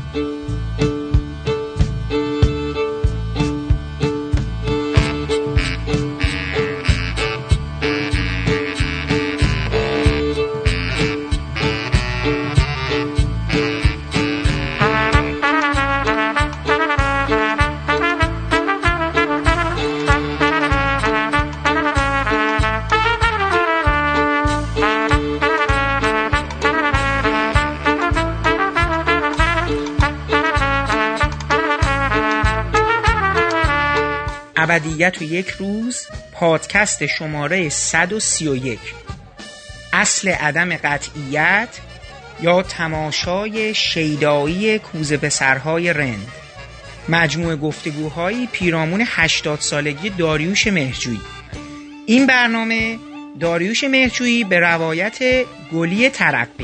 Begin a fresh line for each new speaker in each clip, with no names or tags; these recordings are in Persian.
ابدیت و یک روز، پادکست شماره 131. اصل عدم قطعیت یا تماشای شیدایی کوزه پسرهای رند. مجموعه گفتگوهایی پیرامون 80 سالگی داریوش مهرجویی. این برنامه داریوش مهرجویی به روایت گلی ترقی.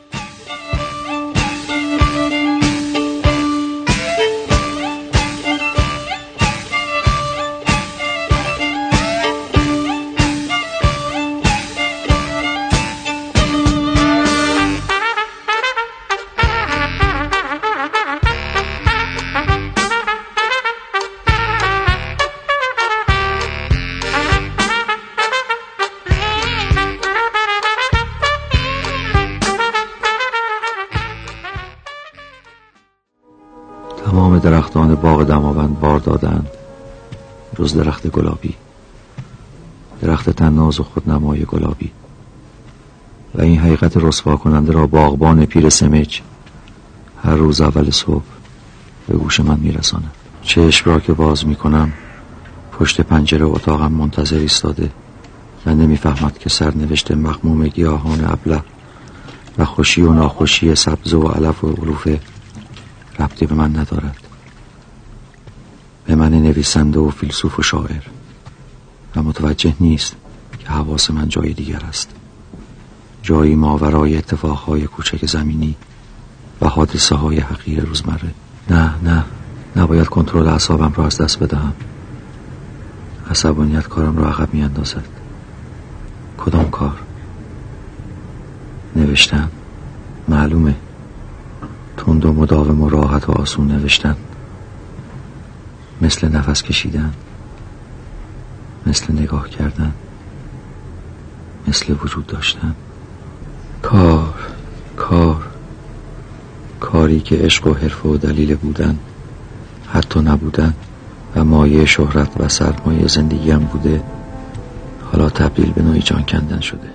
تمام درختان باغ دماوند بار دادند جز درخت گلابی، درخت طناز و خودنمای گلابی. و این حقیقت رسوا کننده را باغبان پیر سمج هر روز اول صبح به گوش من میرساند. چشم را که باز میکنم پشت پنجره اتاقم منتظر ایستاده و نمیفهمد که سرنوشت مغموم گیاهان ابله و خوشی و ناخوشی سبز و علف و علوفه ربطی به من ندارد، به من نویسنده و فیلسوف و شاعر، و متوجه نیست که حواس من جای دیگر است، جایی ماورای اتفاقهای کوچک زمینی و حادثه های حقیر روزمره. نه نباید کنترل اعصابم را از دست بدهم. عصبانیت کارم را عقب می اندازد. کدام کار؟ نوشتن. معلومه، تند و مداوم و راحت و آسون نوشتن، مثل نفس کشیدن، مثل نگاه کردن، مثل وجود داشتن. کاری که عشق و حرفه و دلیل بودن، حتی نبودن و مایه شهرت و سرمایه زندگیم بوده، حالا تبدیل به نوعی جان کندن شده.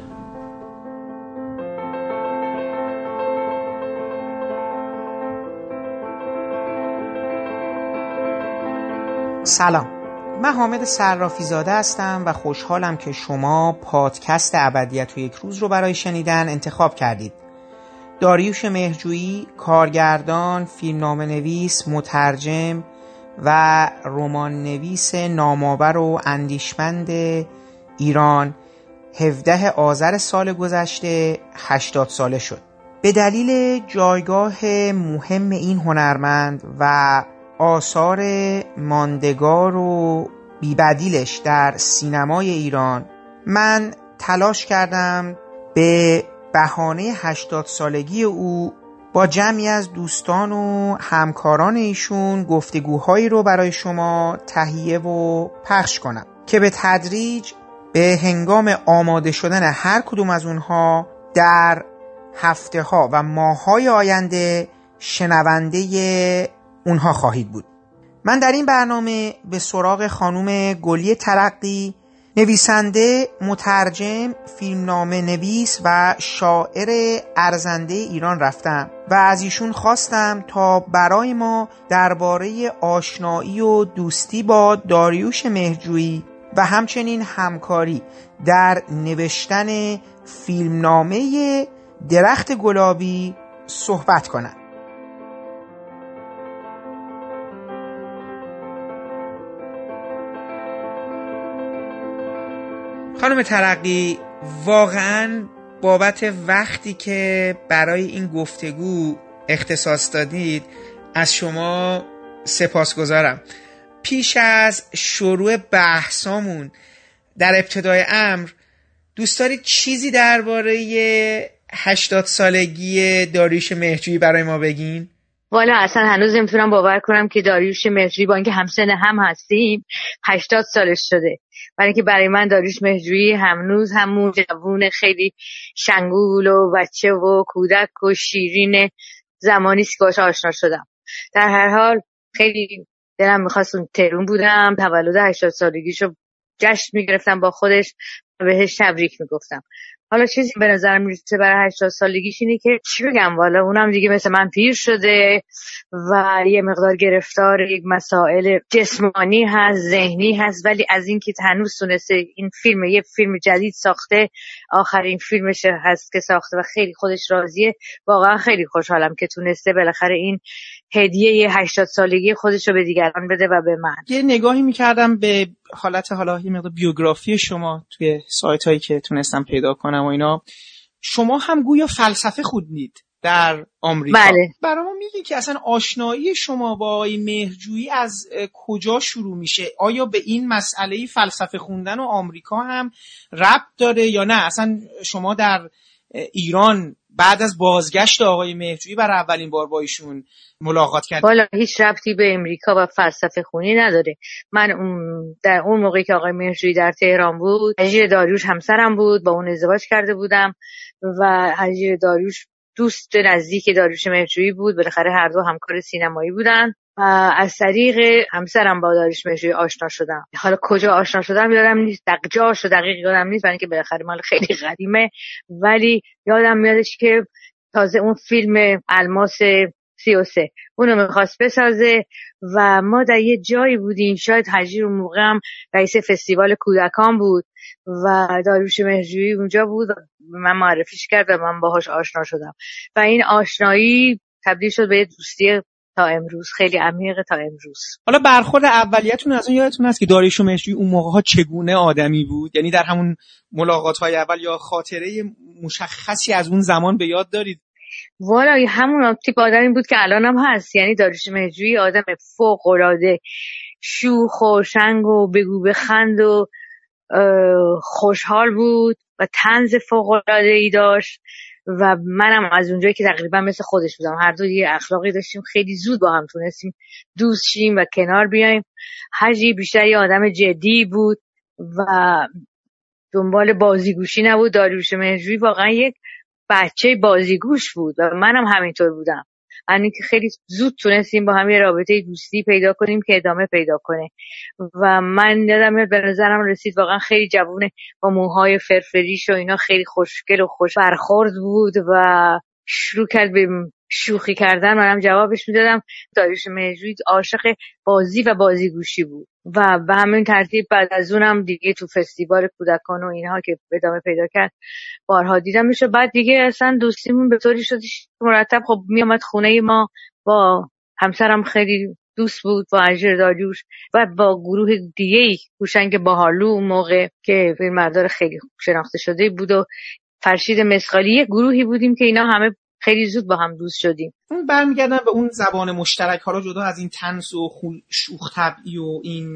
سلام، من حامد صرافی زاده هستم و خوشحالم که شما پادکست ابدیت و یک روز رو برای شنیدن انتخاب کردید. داریوش مهرجویی، کارگردان، فیلمنامه نویس، مترجم و رمان نویس نامآور و اندیشمند ایران 17 آذر سال گذشته 80 ساله شد. به دلیل جایگاه مهم این هنرمند و آثار ماندگار و بی‌بدیلش در سینمای ایران، من تلاش کردم به بهانه 80 سالگی او با جمعی از دوستان و همکاران ایشون گفتگوهایی رو برای شما تهیه و پخش کنم که به تدریج به هنگام آماده شدن هر کدوم از اونها در هفته ها و ماه های آینده شنونده اونها خواهید بود. من در این برنامه به سراغ خانم گلی ترقی، نویسنده، مترجم، فیلمنامه نویس و شاعر ارزنده ایران رفتم و از ایشون خواستم تا برای ما درباره آشنایی و دوستی با داریوش مهرجویی و همچنین همکاری در نوشتن فیلمنامه درخت گلابی صحبت کنند. خانم ترقی، واقعاً بابت وقتی که برای این گفتگو اختصاص دادید از شما سپاسگزارم. پیش از شروع بحثامون در ابتدای امر دوست دارید چیزی درباره 80 سالگی داریوش مهرجویی برای ما بگین؟
والا اصلا هنوز نمیتونم باور کنم که داریوش مهرجویی با اینکه همسن هم هستیم 80 سالش شده. برای اینکه برای من داریوش مهرجویی هنوز همون جوون خیلی شنگول و بچه و کودک و شیرین زمانی است که باهاش آشنا شدم. در هر حال خیلی دلم میخواست اون تهران بودم، تولد 80 سالگیشو جشن میگرفتم با خودش و بهش تبریک میگفتم. حالا چیزی به نظر میرسه برای 80 سالگیش اینه که چی بگم، والا اونم دیگه مثل من پیر شده و یه مقدار گرفتار یک مسائل جسمانی هست، ذهنی هست، ولی از این که هنوز تونسته این فیلم، یه فیلم جدید ساخته، آخرین فیلمش هست که ساخته و خیلی خودش راضیه. واقعا خیلی خوشحالم که تونسته بالاخره این هدیه 80 سالگی خودش رو به دیگران بده و به من.
یه نگاهی میکردم به حالت حالا یه مقدار بیوگرافی شما توی سایت هایی که تونستم پیدا کنم و اینا. شما هم گویا فلسفه خوندید در آمریکا.
بله.
برای ما میگین که اصلا آشنایی شما با آقای مهرجویی از کجا شروع میشه؟ آیا به این مسئله فلسفه خوندن و آمریکا هم ربط داره یا نه؟ اصلا شما در ایران بعد از بازگشت آقای مهرجویی برای اولین بار با ایشون ملاقات کردید؟
والا هیچ ربطی به امریکا و فلسفه خونی نداره. من در اون موقعی که آقای مهرجویی در تهران بود، هجیر داریوش همسرم بود، با اون ازدواج کرده بودم و هجیر داریوش دوست نزدیک داریوش مهرجویی بود. بالاخره هر دو همکار سینمایی بودن و از طریق همسرم با داریوش مهرجویی آشنا شدم. حالا کجا آشنا شدم یادم نیست، جاش دقیق یادم نیست، برای اینکه بالاخره مال خیلی قدیمه، ولی یادم میادش که تازه اون فیلم الماس 33 اونو میخواست بسازه و ما در یه جایی بودیم، شاید هجیر اون موقع هم رئیس فستیوال کودکان بود و داریوش مهرجویی اونجا بود و من معرفیش کرد و من باهاش آشنا شدم و این آشنایی تبدیل شد به دوستی تا امروز، خیلی عمیق تا امروز.
حالا برخورد اولیتون از اون یادتون هست که داریوش مهرجویی اون موقع‌ها چگونه آدمی بود؟ یعنی در همون ملاقات‌های اول یا خاطره مشخصی از اون زمان به یاد دارید؟
والا همون تیپ آدمی بود که الان هم هست. یعنی داریوش مهرجویی آدم فوق‌العاده شوخ و شنگ و بگو بخند و خوشحال بود و طنز فوق‌العاده‌ای داشت و منم از اونجایی که تقریبا مثل خودش بودم، هر دو یه اخلاقی داشتیم، خیلی زود با هم تونستیم دوست شیم و کنار بیایم. حجی بیشتر یه آدم جدی بود و دنبال بازیگوشی نبود. داریوش مهرجویی واقعا یک بچه بازیگوش بود و منم همینطور بودم. یعنی که خیلی زود تونستیم با هم یه رابطه دوستی پیدا کنیم که ادامه پیدا کنه و من یادم به نظرم رسید واقعا خیلی جوونه، با موهای فرفریش و اینا، خیلی خوشگل و خوش برخورد بود و شروع کرد به شوخی کردن. منم جوابش میدادم. داریوش مهرجویی عاشق بازی و بازیگوشی بود و به همین ترتیب بعد از اونم دیگه تو فستیوال کودکان و اینها که ادامه پیدا کرد بارها دیدم میشه. بعد دیگه اصلا دوستیمون به طوری شد مرتب خب میامد خونه ما، با همسرم خیلی دوست بود، با هجیر داریوش و با گروه دیگه هوشنگ باحالو اون موقع که فیلمبردار خیلی شناخته شده بود و فرشید مسخالی، گروهی بودیم که اینا همه خیلی زود با هم دوست شدیم.
برمیگردم به اون زبان مشترک، حالا جدا از این طنز و شوخ طبعی و این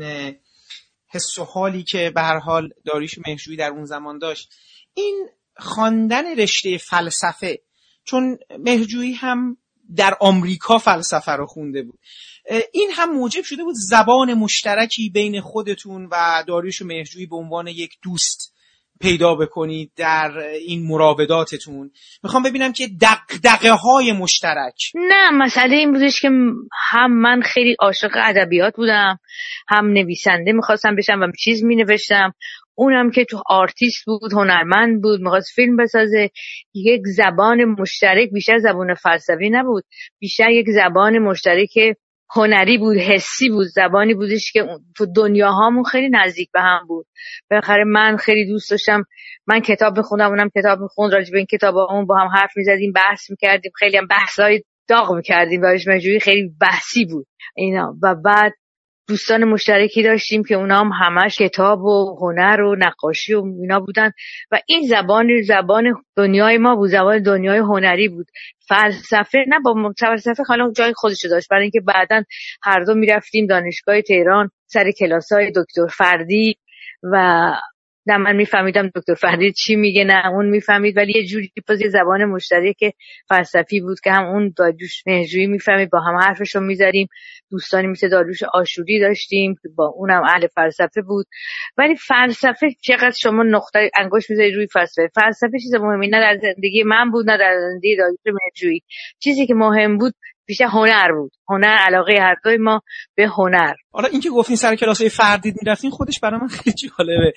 حس و حالی که به هر حال داریوش مهرجویی در اون زمان داشت، این خواندن رشته فلسفه، چون مهرجویی هم در آمریکا فلسفه رو خونده بود، این هم موجب شده بود زبان مشترکی بین خودتون و داریوش مهرجویی به عنوان یک دوست پیدا بکنید در این مراوداتتون. میخوام ببینم که دغدغه های مشترک.
نه، مسئله این بودش که هم من خیلی عاشق ادبیات بودم، هم نویسنده میخواستم بشم و چیز مینوشتم، اونم که تو آرتیست بود، هنرمند بود، میخواست فیلم بسازه. یک زبان مشترک، بیشتر زبان فلسفی نبود، بیشتر یک زبان مشترک هنری بود، حسی بود، زبانی بودش که تو دنیاهامون خیلی نزدیک به هم بود. بالاخره من خیلی دوست داشتم، من کتاب میخوندم، اونم کتاب میخوند، راجع به این کتابامون با هم حرف میزدیم، بحث میکردیم، خیلی هم بحثای داغ میکردیم. داریوش مهرجویی خیلی بحثی بود اینا. و بعد دوستان مشترکی داشتیم که اونا هم همش کتاب و هنر و نقاشی و اینا بودن و این زبان دنیای ما بود، زبان دنیای هنری بود. فلسفه نه، با فلسفه حالا جای خودشو داشت، برای اینکه بعداً هر دو میرفتیم دانشگاه تهران سر کلاسای دکتر فردی و نه من میفهمیدم دکتر فرید چی میگه نه اون میفهمید، ولی یه جوری یه زبان مشترک فلسفی بود که هم اون داریوش مهرجویی میفهمید، با هم حرفشو میزدیم. دوستانی مثل داریوش آشوری داشتیم که با اونم اهل فلسفه بود. ولی فلسفه چقدر شما نقطه انگشت میذاری روی فلسفه چیز مهمی نه در زندگی من بود نه در زندگی داریوش مهرجویی. چیزی که مهم بود بیشتر هنر بود، هنر، علاقه هر دوی ما به هنر.
حالا اینکه گفتین سر کلاسای فردید میرفتین خودش برای من خیلی جالبه.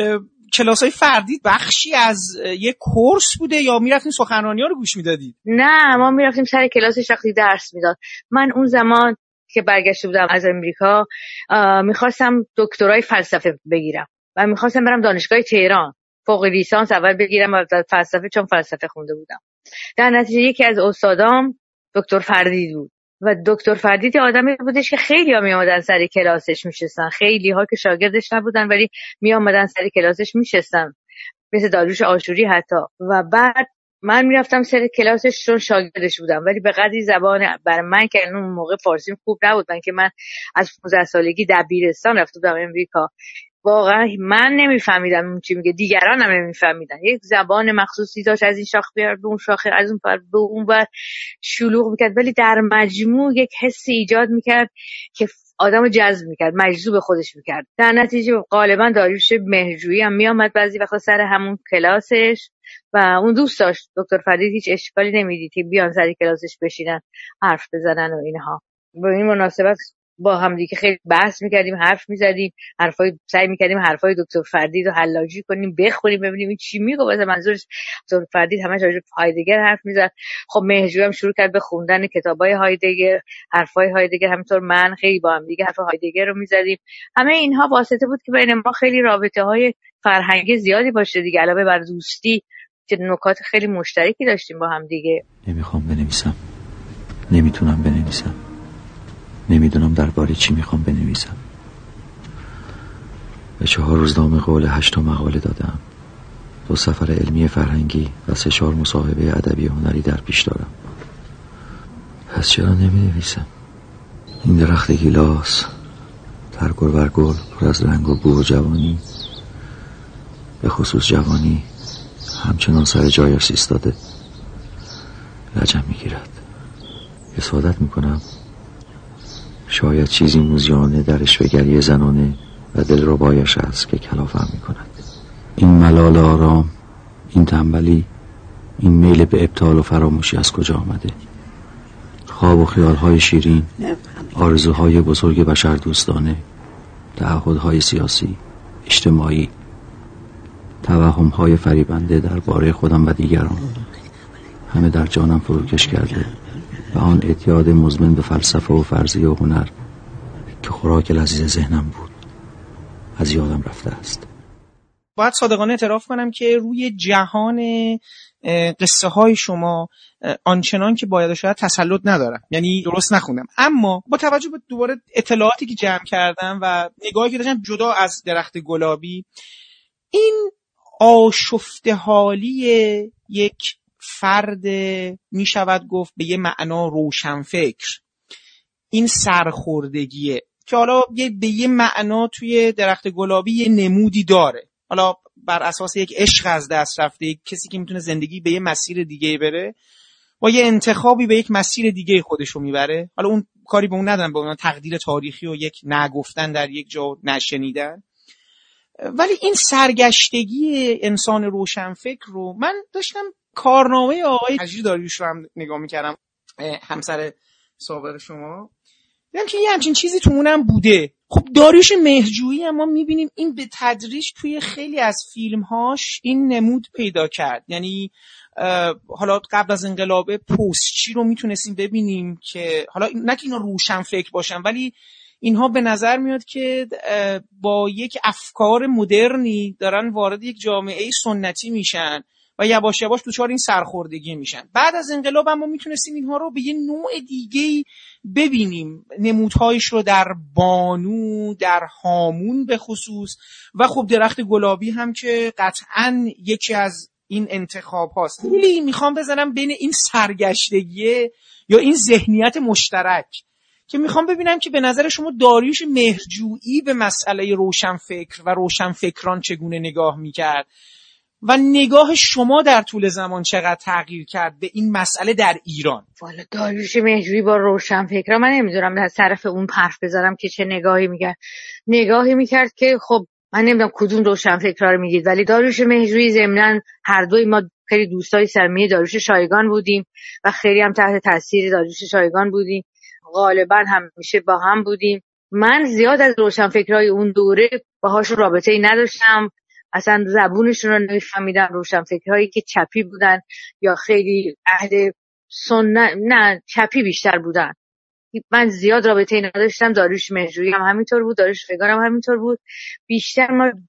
کلاسای فردید بخشی از یک کورس بوده یا میرفتین سخنرانی‌ها رو گوش میدادید؟
نه ما میرفتیم سر کلاس شخصی درس میداد. من اون زمان که برگشته بودم از امریکا میخواستم دکترای فلسفه بگیرم و میخواستم برم دانشگاه تهران فوق لیسانس اول بگیرم و فلسفه، چون فلسفه خونده بودم. در نتیجه یکی از استادام دکتر فردید بود و دکتر فردید آدمی بودش که خیلی ها می آمدن سر کلاسش میشستن، خیلی ها که شاگردش نبودن ولی می آمدن سر کلاسش میشستن، مثل داریوش آشوری حتی. و بعد من میرفتم سر کلاسش چون شاگردش بودم، ولی به قدری زبان برای من که اون موقع فارسیم خوب نبود، من که من از 15 سالگی دبیرستان رفته بودم امریکا، واقعا من نمیفهمیدم اون چی میگه، دیگران هم نمیفهمیدن. یک زبان مخصوصی داشت، از این شاخه به اون شاخه، از اون پر به اون بر شلوغ میکرد، ولی در مجموع یک حسی ایجاد میکرد که آدمو جذب میکرد، مجذوب خودش میکرد. در نتیجه غالبا داریوش مهرجویی هم میامد بعضی وقتا سر همون کلاسش و اون دوست داشت. دکتر فرید هیچ اشکالی نمیدید که بیان سر کلاسش بشینن حرف بزنن و اینها. با این مناسبت با هم دیگه خیلی بحث میکردیم، حرف میزدیم، سعی میکردیم حرفای دکتر فردید رو حلاجی کنیم، بخونیم ببینیم این چی میگه. مثلا منظورش دکتر فردید همش راجع به هایدگر حرف میزد. خب مهرجویی هم شروع کرد به خوندن کتابای هایدگر، حرفای هایدگر، همینطور من خیلی با هم دیگه حرف هایدگر رو میزدیم. همه اینها واسطه بود که بین ما خیلی رابطه‌های فرهنگی زیادی باشه دیگه، علاوه بر دوستی که نکات خیلی مشترکی داشتیم با هم دیگه.
نمیخوام بنویسم، نمیتونم بنویسم، نمیدونم درباره چی میخوام بنویسم. به 4 روزنامه قول 8 مقاله دادم، 2 سفر علمی فرهنگی و 3-4 مصاحبه ادبی هنری در پیش دارم. پس چرا نمینویسم؟ این درخت گیلاس ترگل برگل پر از رنگ و بو و جوانی، به خصوص جوانی، همچنان سر جایش ایستاده. لجم میگیرد. حسادت میکنم. شاید چیزی موزیانه در اشوه‌گری زنانه و دلربایش است که کلافم میکند. این ملال آرام، این تنبلی، این میل به ابطال و فراموشی از کجا آمده؟ خواب و خیالهای شیرین، آرزوهای بزرگ بشر دوستانه، تعهدهای سیاسی، اجتماعی، توهمهای فریبنده درباره خودم و دیگران، همه در جانم فروکش کرده و آن اعتیاد مزمن به فلسفه و فرضیه و هنر که خوراک لذیذ ذهنم بود از یادم رفته است.
باید صادقانه اعتراف کنم که روی جهان قصه های شما آنچنان که باید و شاید تسلط ندارم، یعنی درست نخوندم، اما با توجه به دوباره اطلاعاتی که جمع کردم و نگاهی که داشتم جدا از درخت گلابی، این آشفته حالی یک فرد می شود گفت به یه معنا روشنفکر، این سرخوردگیه که حالا به یه معنا توی درخت گلابی یه نمودی داره، حالا بر اساس یک عشق از دست رفته، یک کسی که میتونه زندگی به یه مسیر دیگه بره، با یه انتخابی به یک مسیر دیگه خودشو میبره. حالا اون کاری به اون ندارم، به اون تقدیر تاریخی و یک نگفتن در یک جا نشنیدن، ولی این سرگشتگی انسان روشنفکر رو من داشتم کارنامه آقای حجی داریوش رو هم نگاه میکردم، همسر سابق شما، دیدم که یه همچین چیزی تو اونم بوده. خب داریوش مهرجویی هم ما میبینیم این به تدریج توی خیلی از فیلمهاش این نمود پیدا کرد، یعنی حالا قبل از انقلاب پستچی رو میتونستیم ببینیم که حالا نه که اینا روشن فکر باشن، ولی اینها به نظر میاد که با یک افکار مدرنی دارن وارد یک جامعه سنتی میشن و یواش یواش دوچار این سرخوردگی میشن. بعد از انقلاب هم ما میتونستیم اینها رو به یه نوع دیگه ببینیم، نمودهایش رو در بانو، در هامون به خصوص، و خب درخت گلابی هم که قطعاً یکی از این انتخاب هاست. ولی میخوام بزنم بین این سرگشتگی یا این ذهنیت مشترک که میخوام ببینم که به نظر شما داریوش مهرجویی به مسئله روشنفکر و روشنفکران چگونه نگاه میکرد و نگاه شما در طول زمان چقدر تغییر کرد به این مسئله در ایران؟
والا داریوش مهرجویی با روشنفکران، من نمیدونم از طرف اون حرف بزنم که چه نگاهی میکرد که خب من نمیدونم کدوم روشنفکرا رو میگید، ولی داریوش مهرجویی ضمناً هر دوی ما خیلی دوستای صمیمی داریوش شایگان بودیم و خیلی هم تحت تاثیر داریوش شایگان بودیم، غالبا همیشه با هم بودیم. من زیاد از روشنفکرای اون دوره باهاشون رابطه‌ای نداشتم، اصلا زبونشون رو نمیفهمیدم. روشنفکرایی که چپی بودن یا خیلی اهل سنت، نه چپی بیشتر بودن، من زیاد رابطه‌ای نداشتم. داریوش مهرجویی هم همینطور بود، داریوش شایگان هم همینطور بود. بیشتر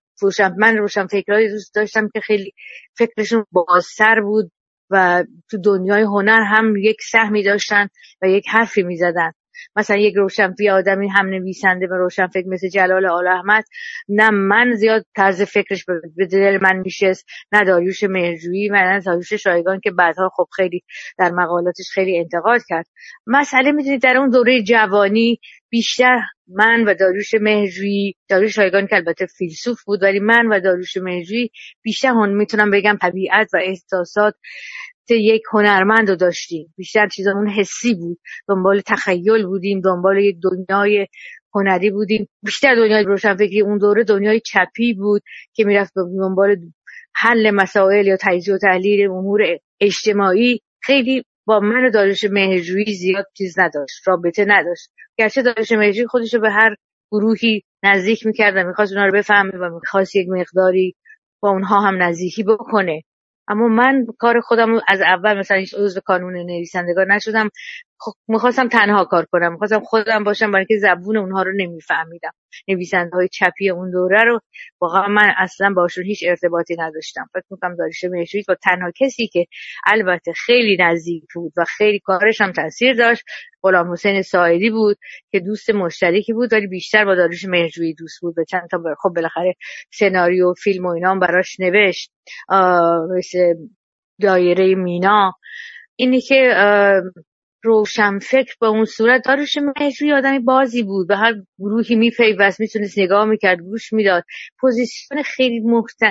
من روشنفکرایی دوست داشتم که خیلی فکرشون بازتر بود و تو دنیای هنر هم یک سهمی داشتن و یک حرفی میزدن. مثلا یک روشنفکر آدمی هم نویسنده و روشنفکر مثل جلال آل احمد، نه من زیاد طرز فکرش به دل من میشست، نه داریوش مهرجویی و نه داریوش شایگان که بعدها خب خیلی در مقالاتش خیلی انتقاد کرد. مسئله میدونید در اون دوره جوانی بیشتر من و داریوش مهرجویی، داریوش شایگان که البته فیلسوف بود، ولی من و داریوش مهرجویی بیشتر میتونم بگم طبیعت و احساسات یک هنرمند رو داشتیم. بیشتر چیزامون حسی بود، دنبال تخیل بودیم، دنبال یک دنیای هنری بودیم. بیشتر دنیای روشنفکری اون دوره دنیای چپی بود که میرفت دنبال حل مسائل یا تجزیه و تحلیل امور اجتماعی. خیلی با من و داریوش مهرجویی زیاد چیز نداشت، رابطه نداشت، گرچه داریوش مهرجویی خودش رو به هر گروهی نزدیک میکرد و میخواست اونا رو بفهمه و میخواست یک مقداری با اونها هم نزدیکی بکنه. اما من کار خودم از اول مثلا هیچ عضو کانون نویسندگان نشدم، میخواستم تنها کار کنم، میخواستم خودم باشم، برای که زبون اونها رو نمیفهمیدم. نویسنده‌های چپی اون دوره رو واقعا من اصلا باشون هیچ ارتباطی نداشتم. فکر می‌کنم داریوش مهرجویی با تنها کسی که البته خیلی نزدیک بود و خیلی کارش هم تاثیر داشت غلام حسین ساعدی بود که دوست مشترکی بود، ولی بیشتر با داریوش مهرجویی دوست بود. به چند تا خب بالاخره سناریو فیلم و اینا هم براش نوشت، مثل دایره مینا. اینی که روشنفکر به اون صورت، داریوش مهرجویی آدمی بازی بود، به هر گروهی میپیوست، میتونست نگاه میکرد، گوش میداد، پوزیشن خیلی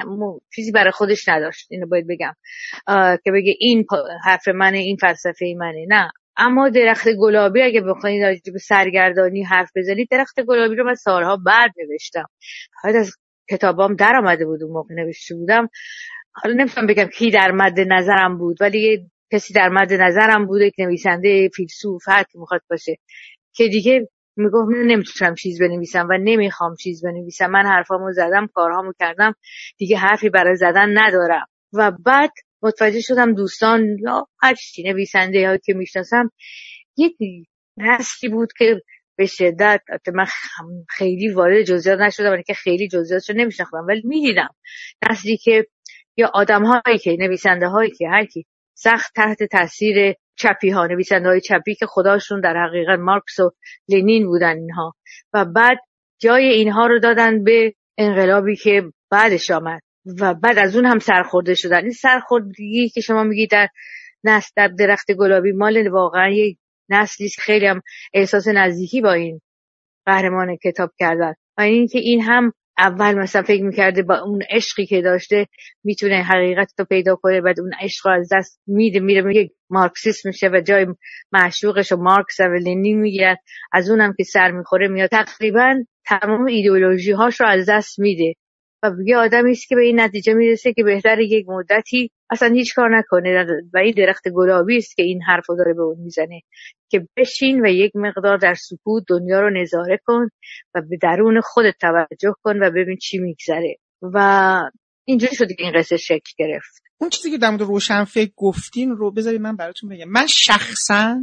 چیزی برای خودش نداشت. اینو باید بگم که بگه این حرف منه، این فلسفه منه، نه. اما درخت گلابی اگه بخواید راجع به سرگردانی حرف بزنید، درخت گلابی رو من سالها بعد نوشتم، بعد از کتابام در آمده بود، اون موقع نوشته بودم. حالا نمیتونم بگم کی در مد نظرم بود، ولی کسی در مد نظرم بوده که نویسنده، فیلسوف، هر کی میخواد باشه، که دیگه میگفت من نمیتونم چیز بنویسم و نمیخوام چیز بنویسم، من حرفامو زدم، کارهامو کردم، دیگه حرفی برای زدن ندارم. و بعد متوجه شدم دوستان یا هر چی نویسنده هایی که میشناسم یک نسلی بود که به شدت، من خیلی وارد جزئیات نشدم ولی که خیلی جزئیاتشو نمیشناختم، ولی میدیدم نسلی که یا آدم‌هایی که نویسنده هایی که هر کی سخت تحت تاثیر چپی ها، نویسنده های چپی که خداشون در حقیقت مارکس و لنین بودن اینها، و بعد جای اینها رو دادن به انقلابی که بعدش آمد و بعد از اون هم سرخورده شدن. این سرخوردگی که شما میگید در نسل در درخت گلابی مال واقعا یک نسلی خیلی هم احساس نزدیکی با این قهرمان کتاب کردن و اینکه این هم اول مثلا فکر میکرده با اون عشقی که داشته میتونه حقیقت رو پیدا کنه، بعد اون عشق رو از دست میده، میره مارکسیسم میشه و جای معشوقش رو مارکس و لنین میگیرن، از اونم که سر میخوره میاد تقریبا تمام ایدئولوژی هاش رو از دست میده و یه آدمی است که به این نتیجه میرسه که بهتره یک مدتی اصلا هیچ کار نکنه و این درخت گلابی است که این حرفو داره به اون میزنه که بشین و یک مقدار در سکوت دنیا رو نظاره کن و به درون خودت توجه کن و ببین چی میگذره. و اینجوری شد که این قصه شکل گرفت.
اون چیزی که در مورد روشنفکر گفتین رو بذارید من براتون بگم. من شخصا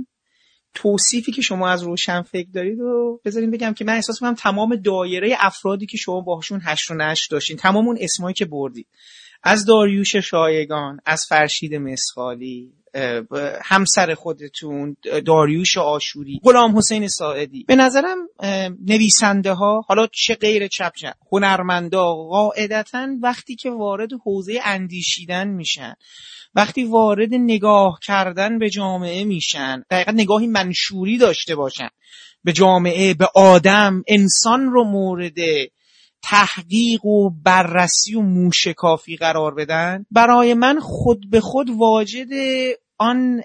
توصیفی که شما از روشنفکر دارید رو بذارید بگم که من احساس می‌کنم تمام دایره افرادی که شما باهاشون 8 و 9 داشتین، تمام اون اسمایی که بردید، از داریوش شایگان، از فرشید مسخالی، همسر خودتون داریوش آشوری، غلام حسین ساعدی، به نظرم نویسنده ها، حالا چه غیر چپ چپ، هنرمندا قاعدتاً وقتی که وارد حوزه اندیشیدن میشن، وقتی وارد نگاه کردن به جامعه میشن، دقیقاً نگاهی منشوری داشته باشن به جامعه، به آدم، انسان رو مورد تحقیق و بررسی و موشکافی قرار بدن، برای من خود به خود واجد آن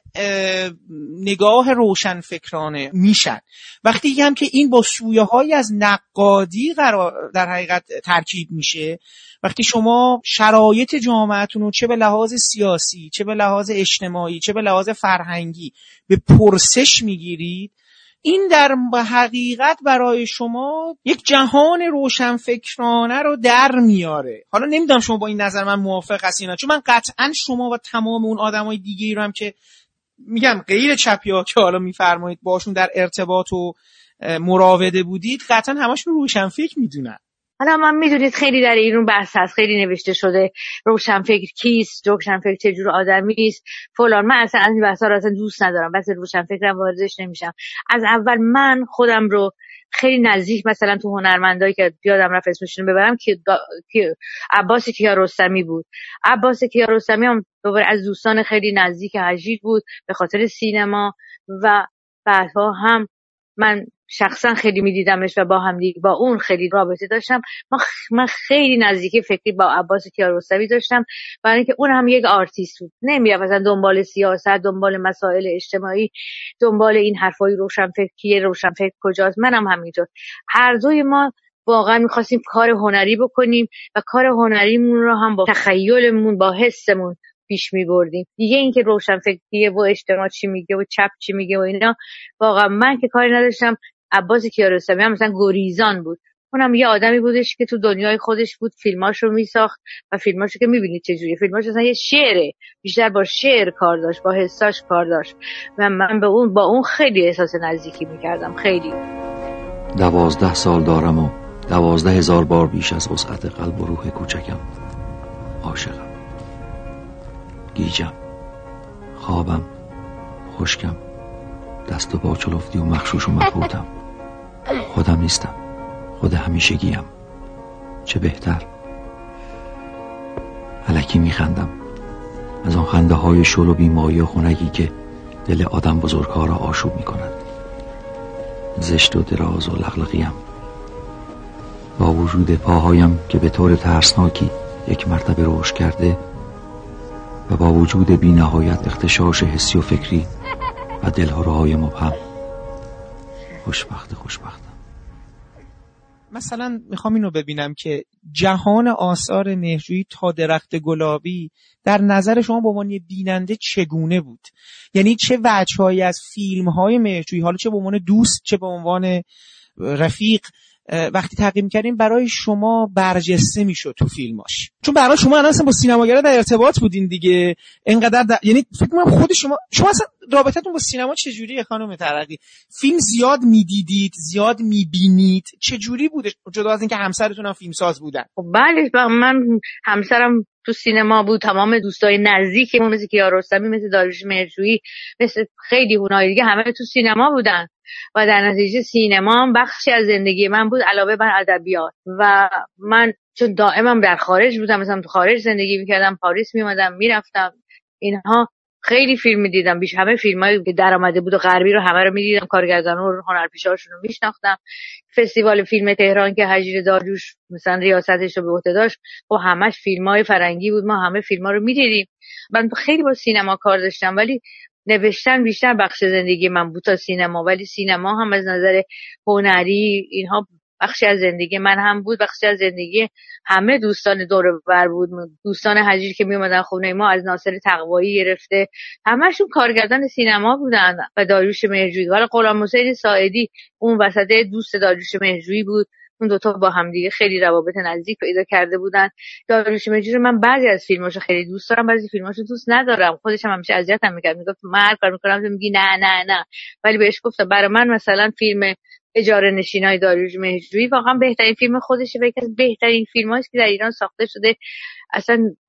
نگاه روشنفکرانه میشن. وقتی هم که این با سویه های از نقادی در حقیقت ترکیب میشه، وقتی شما شرایط جامعتون رو چه به لحاظ سیاسی، چه به لحاظ اجتماعی، چه به لحاظ فرهنگی به پرسش میگیرید، این در حقیقت برای شما یک جهان روشنفکرانه رو در میاره. حالا نمیدونم شما با این نظر من موافق هستین یا نه، چون من قطعا شما و تمام اون آدمای دیگه‌ای رو هم که میگم غیر چپیا که حالا میفرمایید باشون در ارتباط و مراوده بودید، قطعا همشون روشنفکر میدونن.
حالا من میدونید خیلی در ایران بحث هست، خیلی نوشته شده روشنفکر کیست، روشنفکر چه جور آدمی است فلان. من اصلا از این بحثا رو اصلا دوست ندارم، بس روشنفکرم واردش نمیشم. از اول من خودم رو خیلی نزدیک مثلا تو هنرمندایی که یادم رفت اسمشون رو ببرم که عباس کیارستمی بود. عباس کیارستمی هم دوباره از دوستان خیلی نزدیک هجیر بود به خاطر سینما، و بعدها هم من شخصا خیلی میدیدمش و با اون خیلی رابطه داشتم. من خیلی نزدیکی فکری با عباس کیارستمی داشتم، برای اینکه اون هم یک آرتیست بود، نمیرفت مثلا دنبال سیاست، دنبال مسائل اجتماعی، دنبال این حرفای روشنفکر کجاست. منم همینطور. هر دوی ما واقعا میخواستیم کار هنری بکنیم و کار هنریمون رو هم با تخیلمون، با حسمون پیش می‌بردیم. دیگه اینکه روشنفکریه و اجتماع چی میگه و چپ چی میگه و اینا، واقعا من که کاری نداشتم. عباس کیارستمی هم مثلا گریزان بود، اونم یه آدمی بودش که تو دنیای خودش بود، فیلماشو میساخت و فیلماشو که میبینید چجوریه، فیلماش اصلا یه شعره، بیشتر با شعر کار داشت، با حساش کار داشت و من با اون خیلی احساس نزدیکی میکردم. خیلی
12 سال دارم و 12,000 بار بیش از وسعت قلب و روح کوچکم عاشقم، گیجم، خوابم، خشکم، دست و پا چلفتی و مخشوش و مخروطم. خودم نیستم، خود همیشگیم. چه بهتر. الکی میخندم، از آن خنده های شل و بیمایی و خنگی که دل آدم بزرگها را آشوب میکند. زشت و دراز و لغلقیم، با وجود پاهایم که به طور ترسناکی یک مرتبه رشد کرده و با وجود بی نهایت اختشاش حسی و فکری و دلهره‌های مبهم. خوشبختم.
مثلا میخوام اینو ببینم که جهان آثار مهرجویی تا درخت گلابی در نظر شما به عنوان بیننده چگونه بود؟ یعنی چه وجه‌هایی از فیلم‌های مهرجویی، حالا چه به عنوان دوست چه به عنوان رفیق، وقتی تعقیب کردیم برای شما برجسته میشد تو فیلماش؟ چون برای شما اصلا با سینماگرا در ارتباط بودین دیگه اینقدر یعنی فکر کنم خود شما اصلا رابطتون با سینما چجوریه خانم ترقی؟ فیلم زیاد میدیدید، زیاد میبینید، چجوری بوده جدا از اینکه همسرتون هم فیلمساز بودن؟
خب بله، من همسرم تو سینما بود، تمام دوستای نزدیکمون مثل کیارستمی، مثل داریوش مهرجویی، مثل خیلی اونای دیگه همه تو سینما بودن و در نتیجه سینما هم بخشی از زندگی من بود علاوه بر ادبیات. و من چون دائما در خارج بودم، مثلا تو خارج زندگی میکردم، پاریس میومدم میرفتم اینها، خیلی فیلم میدیدم، بیش همه فیلمایی که در اومده بود و غربی رو همه رو میدیدم، کارگردانا رو، هنرپیشه‌هاشون رو میشناختم. فستیوال فیلم تهران که هجیر داریوش مثلا ریاستش رو به عهده داشت، خب همش فیلمای فرنگی بود، ما همه فیلم‌ها رو میدیدیم. من خیلی با سینما کار داشتم، ولی نوشتن بیشتر بخش زندگی من بود تا سینما. ولی سینما هم از نظر هنری اینها بخشی از زندگی من هم بود، بخشی از زندگی همه دوستان دور و بر بود. دوستان هجیر که می اومدن خونه ما، از ناصر تقوایی گرفته همشون کارگردان سینما بودن و داریوش مهرجویی. ولی غلام حسین ساعدی اون وسط دوست داریوش مهرجویی بود، اون دوتا با هم دیگه خیلی روابط نزدیک پیدا کرده بودن. داریوش مهرجویی من بعضی از فیلماشو خیلی دوست دارم، بعضی فیلماشو دوست ندارم. خودش هم همیشه اذیتم میکرد، میگفت من هر کار میکنم تو میگی نه نه نه. ولی بهش گفتم برای من مثلا فیلم اجاره نشینای داریوش مهرجویی واقعا بهترین فیلم خودشه و یکی از بهترین فیلمایی که در ایران ساخته شده. اصلا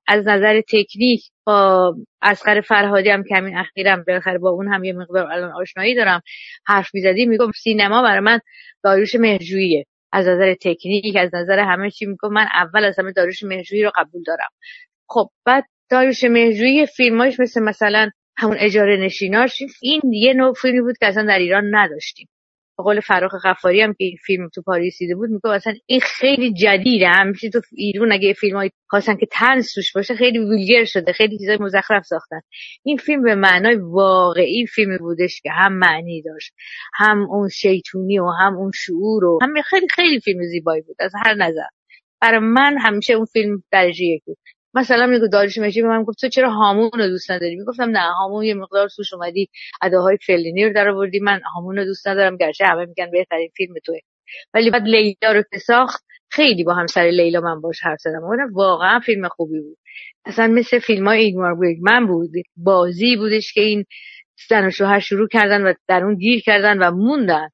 از نظر تکنیک با اصغر فرهادی هم که همین اخیرم بالاخره با اون هم یه مقدار الان آشنایی دارم، حرف می‌زدیم میگم سینما برای من داریوش مهرجوییه. از نظر تکنیک، از نظر همه چی میگم من اول از همه داریوش مهرجویی رو قبول دارم. خب بعد داریوش مهرجویی فیلماش مثلا همون اجاره نشیناش، این یه نوع فیلمی بود که اصلا در ایران نداشتیم. به قول فراخ غفاری هم که این فیلم تو پاریس دیده بود میگه اصلا این خیلی جدیده، همیشه تو ایران اگه فیلمای خاصن که طنز توش باشه خیلی وولگر شده، خیلی چیزای مزخرف ساختن. این فیلم به معنای واقعی فیلمی بودش که هم معنی داشت، هم اون شیطونی و هم اون شعور و هم خیلی خیلی فیلم زیبایی بود از هر نظر. برای من همیشه اون فیلم درجه یک بود. مثلا میگه داریوش مهرجویی به من گفت تو چرا هامون رو دوست نداری؟ میگفتم نه، هامون یه مقدار توش اومدی اداهای فلینی رو درآوردی، من هامون رو دوست ندارم، گرچه همه میگن بهترین فیلم توئه. ولی بعد لیلا رو که ساخت خیلی با همسر لیلا من باش حرف زدم، اون واقعا فیلم خوبی بود. اصلا مثل فیلمای ایگمار برگمن بود، بازی بودش که این زن و شوهر شروع کردن و در اون گیر کردن و موندن.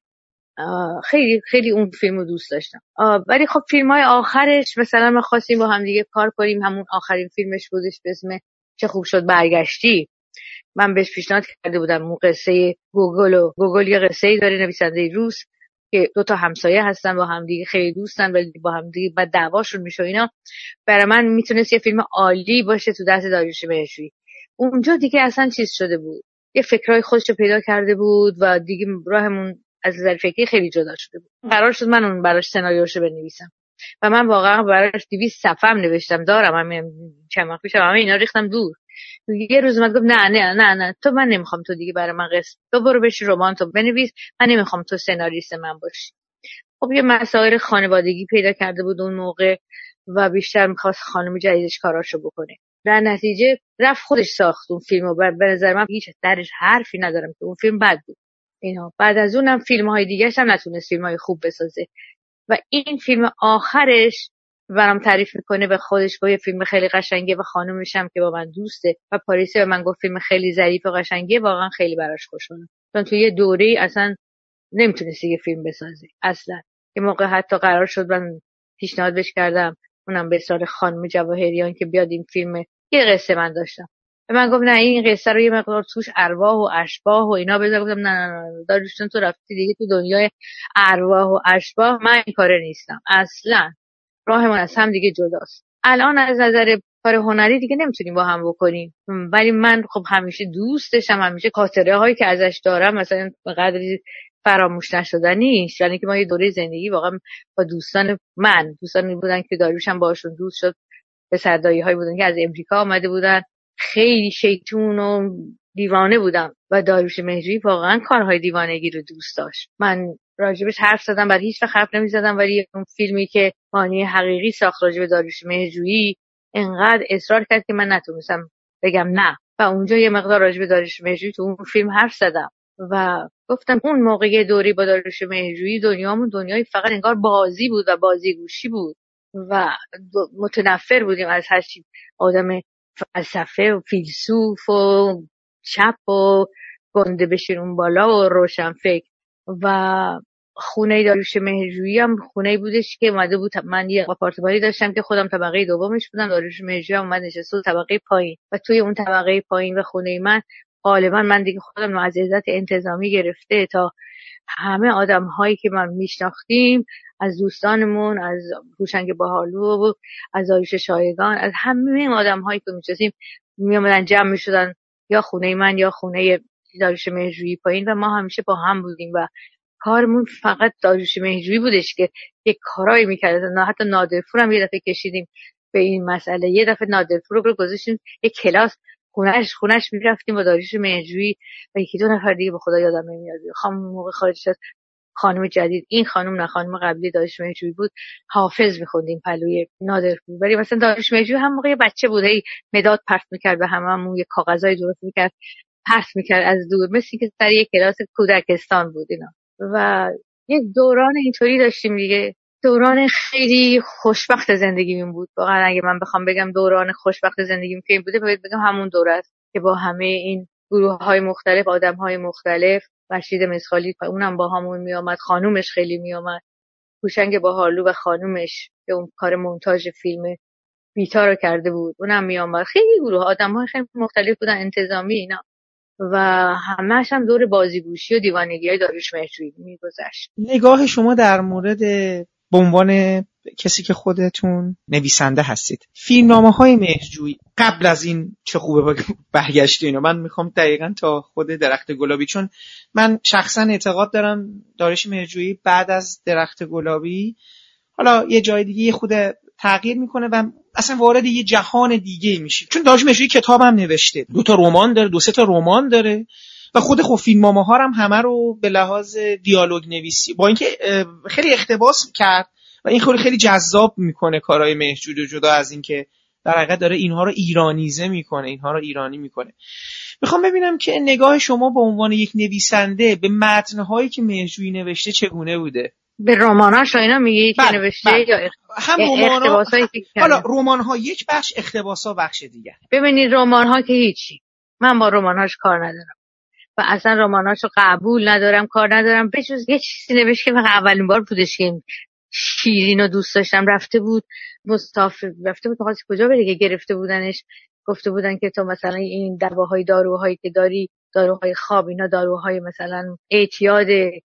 خیلی خیلی اون فیلمو دوست داشتم. ولی خب فیلمای آخرش مثلا ما خواستیم با هم دیگه کار کنیم، همون آخرین فیلمش بودش به اسم چه خوب شد برگشتی. من بهش پیشنهاد کرده بودم اون قصه گوگل یه قصه‌ای داره، نویسنده روس که دو تا همسایه هستن با هم دیگه خیلی دوستن ولی با هم دیگه بعد دعواشون میشه اینا. برای من میتونست یه فیلم عالی باشه تو دست داریوش مهرجویی. اونجا دیگه اصلا چیز شده بود، یه فکرای خودش رو پیدا کرده بود و دیگه راهمون از نظر فکری خیلی جدا شده بود. قرار شد من اون براش سناریوشو بنویسم و من واقعا براش 200 صفحه نوشتم، دارم همین چند وقت پیش همه اینا ریختم دور. یه روز اومد گفت نه نه نه نه تو، من نمیخوام تو دیگه برای من قصه، تو برو بشی رمان تو بنویس، من نمیخوام تو سناریست من باشی. خب یه مسائل خانوادگی پیدا کرده بود اون موقع و بیشتر میخواست خانم جدیدش کاراشو بکنه. در نتیجه رفت خودش ساخت اون فیلمو. به نظر من هیچ درش حرفی ندارم که اون فیلم بد بود. اینا بعد از اونم فیلم‌های دیگه‌ش هم نتونست فیلم‌های خوب بسازه و این فیلم آخرش برام تعریف میکنه به خودش با یه فیلم خیلی قشنگه و خانومش هم که با من دوسته و پاریسی به من گفت فیلم خیلی ظریف و قشنگه. واقعا خیلی براش خوشحالم چون توی یه دوره اصلا نمیتونستی یه فیلم بسازی اصلا. یه موقع حتی قرار شد من پیشنهاد بهش کردم اونم به اصرار خانم جواهریان که بیاد این فیلم، یه قصه من داشتم به من گفت نه این قصه رو یه مقدار توش ارواح و اشباح و اینا بذار. گفتم نه نه نه داریوش تو رفتی دیگه تو دنیای ارواح و اشباح، من این کاره نیستم اصلا، راهمون از هم دیگه جداست. الان از نظر کار هنری دیگه نمیتونیم با هم بکنیم ولی من خب همیشه دوستشم، همیشه خاطره هایی که ازش دارم مثلا به قدری فراموش نشدنیش. یعنی که ما یه دوره زندگی واقعا با دوستانی بودن که داریوشم باشون دوست شد، به سردایی هایی بودن که از امریکا آمده بودن، خیلی شیطون و دیوانه بودن و داریوش مهرجویی واقعا کارهای دیوانگی رو دوست داشت. من راجبش حرف زدم ولی هیچ وقت حرف نمیزدم، ولی اون فیلمی که مانی حقیقی ساخت راجب داریوش مهرجویی انقدر اصرار کرد که من نتونستم بگم نه و اونجا یه مقدار راجب داریوش مهرجویی تو اون فیلم حرف زدم و گفتم اون موقع دوری با داریوش مهرجویی دنیامون دنیای فقط انگار بازی بود و بازیگوشی بود و متنفر بودیم از هر چی آدم فلسفه و فیلسوف و چپ و گنده بشین بالا و روشن فکر. و خونه داریوش مهرجویی هم خونه بودش که اومده بود، من یه آپارتمانی داشتم که خودم طبقه دومش بودم، داریوش مهرجویی هم اومد نشسته طبقه پایین و توی اون طبقه پایین و خونه من غالبا من دیگه خودم از عزت انتظامی گرفته تا همه آدم هایی که من میشناختیم، از دوستانمون، از هوشنگ باحالو، از آیوش شایگان، از همه آدم هایی که میشناسیم میامدن جمع میشدن یا خونه من یا خونه داریوش مهرجویی پایین و ما همیشه با هم بودیم و کارمون فقط داریوش مهرجویی بودش که یک کارایی میکرد. نه حتی نادرپور هم یه دفعه کشیدیم به این مسئله، یه دفعه نادرپور رو گذاشتیم یک کلاس خونش میرفتیم با داریوش مهرجویی و یکی دو نفر دیگه به خدا یادم نمیاد. خانم موقع خارج شد، خانم جدید، این خانم نه خانم قبلی داریوش مهرجویی بود، حافظ میخوندیم پلوی نادرپور. ولی مثلا داریوش مهرجویی هم موقع بچه بود هی مداد پرت میکرد به هممون، یه کاغذای درست میکرد پرت میکرد از دور، مثل اینکه سر یه کلاس کودکستان بود اینا. و یک دوران اینطوری داشتیم دیگه، دوران خیلی خوشبخت زندگیمون بود. واقعا اگه من بخوام بگم دوران خوشبخت زندگیم که این بوده، باید بگم همون دوره است که با همه این گروه‌های مختلف، آدم‌های مختلف، رشید مسخالی اونم با همون میامد، خانومش خیلی میامد، هوشنگ باحالو و خانومش که اون کار مونتاژ فیلم بیتا رو کرده بود، اونم میامد. خیلی گروه آدم‌های خیلی مختلف بودن، انتظامی اینا، و همه‌ش هم دور بازیگوشی و دیوانگی‌های داریوش مهرجویی میگذشت.
نگاه شما در مورد، به عنوان کسی که خودتون نویسنده هستید، فیلمنامه‌های مهرجویی قبل از این چه خوبه برگشت اینو، من میخوام دقیقاً تا خود درخت گلابی، چون من شخصا اعتقاد دارم داریوش مهرجویی بعد از درخت گلابی حالا یه جای دیگه یه خود تغییر میکنه و اصلا وارد یه جهان دیگه میشه. چون داریوش مهرجویی کتابم نوشته، 2 تا رمان داره، 2-3 تا رمان داره و خود فیلمنامه‌ها هم همه رو به لحاظ دیالوگ نویسی با اینکه خیلی اقتباس کرد و این خیلی جذاب میکنه کارهای مهرجویی، جدا از اینکه در حقیقت داره اینها رو ایرانیزه میکنه، اینها رو ایرانی میکنه. میخوام ببینم که نگاه شما به عنوان یک نویسنده به متن‌هایی که مهرجویی نوشته چگونه بوده؟
به رماناش اینا میگی که نوشته یا
هم
اقتباسایی که
حالا رمان‌ها یک بخش، اقتباس‌ها بخش دیگه.
ببینید رمان‌ها که هیچی، من با رمان‌هاش کار ندارم و اصلا رمان‌هاشو قبول ندارم، کار ندارم، به جز یه چیزی نوشت که اولین بار بودش که شیرینو دوست داشتم، رفته بود خواست کجا بره که گرفته بودنش، گفته بودن که تو مثلا این داروهایی که داری، داروهای خواب، اینا داروهای مثلا اعتیاد،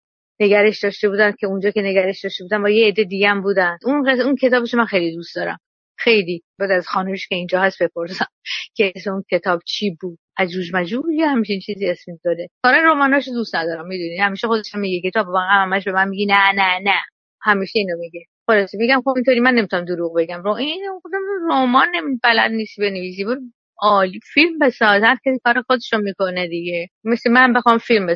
نگرش داشته بودن که اونجا که نگرش داشته بودن با یه عده دیگه هم بودن. اون کتابش من خیلی دوست دارم، خیلی. بعد از خانمش که اینجا هست بپرسم که اسم اون کتاب چی بود، عجوز مجور یا همچین چیزی اسم داره. کار رماناشو دوست ندارم، میدونی همیشه خودش میگه کتاب واقعا همش به من میگی نه نه نه، همیشه اینو میگه. خلاص میگم خب اینطوری من نمیتونم دروغ بگم. این رمان بلد نیستی بنویسی، برو عالی فیلم بساز، هر کسی کار خودشو میکنه دیگه. مثل من بخوام فیلم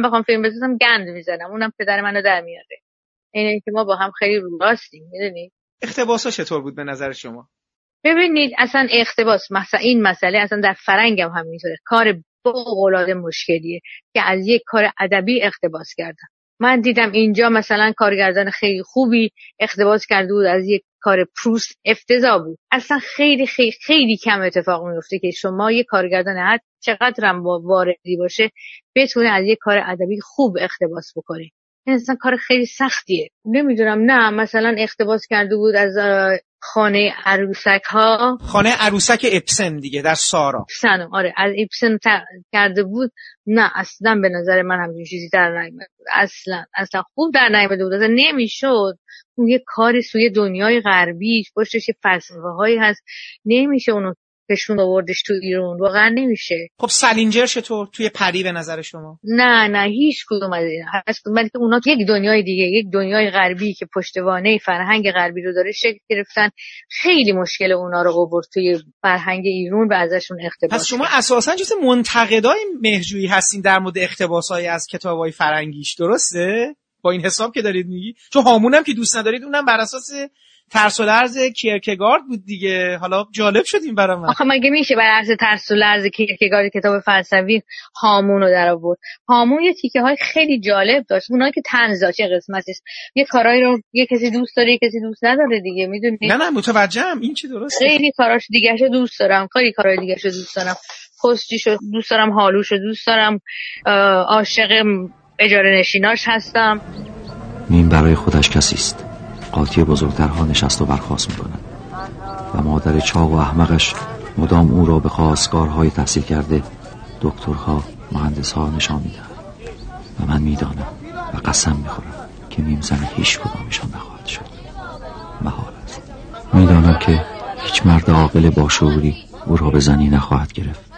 بسازم گند میزنم، اونم پدر منو در میاره. اینه که ما با هم خیلی رو راستیم، میدونی.
اقتباسا چطور بود به نظر شما؟
ببینید اصلا اقتباس مثلا این مسئله اصلا در فرنگم همینطوره، کار فوق‌العاده مشکلیه که از یک کار ادبی اقتباس کردن. من دیدم اینجا مثلا کارگردان خیلی خوبی اقتباس کرده بود از یک کار پروست، افتضاح بود. اصلا خیلی خیلی خیلی کم اتفاق میفته که شما یک کارگردان هر چقدر هم واردی باشه بتونه از یک کار ادبی خوب اقتباس بکنه. این اصلا کار خیلی سختیه. نمیدونم، نه مثلا اقتباس کرده بود از خانه عروسک ها،
خانه عروسک اپسن دیگه در سارا.
آره از اپسن کرده بود. نه اصلا به نظر من همچین چیزی در نیامد، اصلا خوب در نیامده بود، اصلا نمیشد. اون یه کاری سوی دنیای غربی پشتش فلسفه هایی هست، نمیشه اونو کشون آوردش تو ایران، واقعا نمیشه.
خب سالینجر چطور توی پری به نظر شما؟
نه هیچ کدوم از این هست، بلکه اونا یک دنیای دیگه، یک دنیای غربی که پشتوانه فرهنگ غربی رو داره شکل گرفتن، خیلی مشکل اونا رو آورد توی فرهنگ ایران و ازشون اقتباس.
پس شما اساسا جز منتقدای مهرجویی هستین در مورد اقتباس‌های از کتاب‌های فرنگیش، درسته؟ با این حساب که دارید میگی، چون هامونم که دوست ندارید اونم بر اساس ترس و لرز کیرکگارد بود دیگه. حالا جالب شد این برام.
آخه مگه میشه بر اساس ترس و لرز کیرکگارد کتاب فلسفی هامون رو در آورد؟ هامون یه تیکه های خیلی جالب داشت، اونایی که طنز داشت قسمتش، یه کارایی رو یه کسی دوست داره یه کسی دوست نداره دیگه، میدونی.
نه متوجهم، این چی درسته.
خیلی کاراش دیگه‌شو دوست دارم، خیلی کارای دیگه‌شو دوست دارم، پستیشو دوست دارم، حالوشو دوست دارم، عاشق اجاره نشیناش هستم.
این برای خودش کسی است. قاطی بزرگترها نشست و برخاست می‌کند و مادر چاق و احمقش مدام او را به خواستگارهای تحصیل کرده، دکترها، مهندسها نشان می‌دهد و من می‌دانم و قسم می‌خورم که میمزن هیچ کدامشان نخواهد شد. محال است. می‌دانم که هیچ مرد عاقل با شعوری او را به زنی نخواهد گرفت،